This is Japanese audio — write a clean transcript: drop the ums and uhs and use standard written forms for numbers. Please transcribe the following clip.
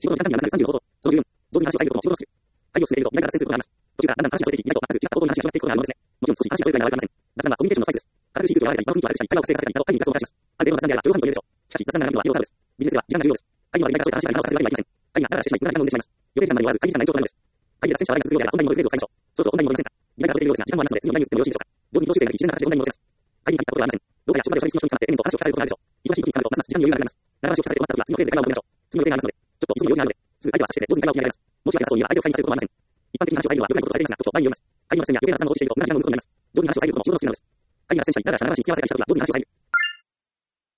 仕事の時間にはなる35ほど、その14、同時に話を最後とも仕事をする。会議を進めていると、意外な脱線することがあります。途中からだんだん話がそれていき、意外と全く違った方向に話が広がっていくことがあるものですね。もちろん少し話がそれる場合はありません。雑談はコミュニケーションの最中です。堅苦しい空気を笑えたり、場の雰囲気を悪くしたり、会話を活性化させたり、会議にガスを出します。ある程度の雑談であれば上半身を入れるでしょう。しかし、雑談なら意味は色々です。ビジネスでは時間が重要です。会議までに大体そういった話が今をさせるわけにはいきません。会議がダラダラしてしまい、無駄な時間を生んでしまいます。予定時間までに終わらず、会議時間が延長となるのです。会議で脱線した話題が続くようであれば、オンラインのフレーズを使いましょう。そろそろオンラインに戻りませんか。議題が忘れているようですが、時間もありますので、次のオンラインに移ってもよろしいでしょうか。同時に投資生が一連な形でオンラインに戻せます。会議に入ったことはありません。どこや職場でおしゃべりしの人になって、と話を聞かされることがあるでしょう。忙しい時に使うと、ますます時間に余裕がなくなります。長話を聞かされて終わった時は、次のフレーズで会話を戻りましょう。次の予定がありますので、ちょっと急ぐ用事があるので、すぐ会議は差しして、同時に会話を切り上げます。申し訳なさそうには相手を介にされることもありません。一般的な話を最後は良くないこととされていますが、ちょっと場合によります。会議の脱線や余計な雑談を落としていると、無駄な時間を生むことになります。上手に話を遮ることも仕事の仕事なのです。会議が脱線したり、だらだらしな話に付き合わせたりしたときは、上手に話を遮る。